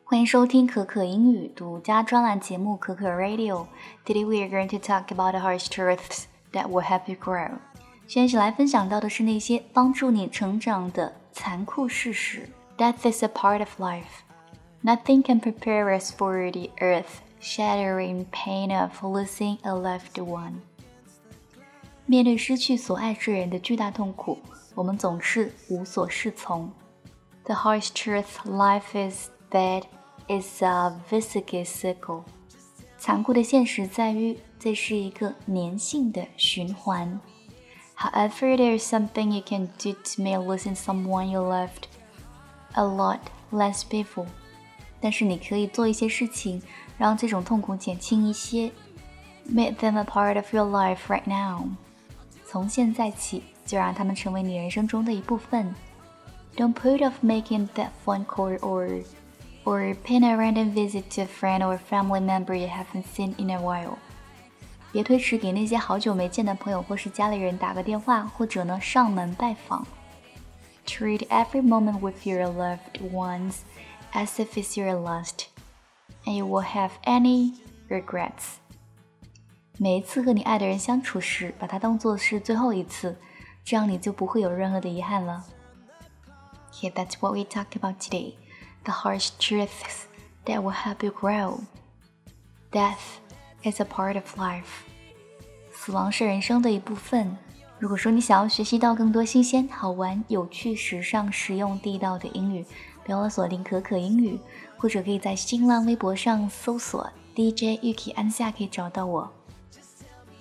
欢迎收听可可英语独家专栏节目可可 Radio. Today we are going to talk about the harsh truths that will help you grow. 现在是来分享到的是那些帮助你成长的残酷事实。Death is a part of life. Nothing can prepare us for the earth-shattering pain of losing a loved one. 面对失去所爱之人的巨大痛苦，我们总是无所适从。The harsh truth life is that it's a vicious cycle. 残酷的现实在于，这是一个粘性的循环。However, there's something you can do to make losing someone you loved a lot less painful. 但是你可以做一些事情，让这种痛苦减轻一些。Make them a part of your life right now. 从现在起，就让他们成为你人生中的一部分。Don't put off making that phone call or paying a random visit to a friend or family member you haven't seen in a while. 别推迟给那些好久没见的朋友或是家里人打个电话，或者呢上门拜访。Treat every moment with your loved ones as if it's your last, and you won't have any regrets. 每一次和你爱的人相处时，把它当作是最后一次，这样你就不会有任何的遗憾了。Okay, that's what we talked about today. The harsh truths that will help you grow. Death is a part of life. 死亡是人生的一部分。如果说你想要学习到更多新鲜、好玩、有趣、时尚、实用、地道的英语，别忘了锁定可可英语，或者可以在新浪微博上搜索 DJ Yuki 安夏可以找到我。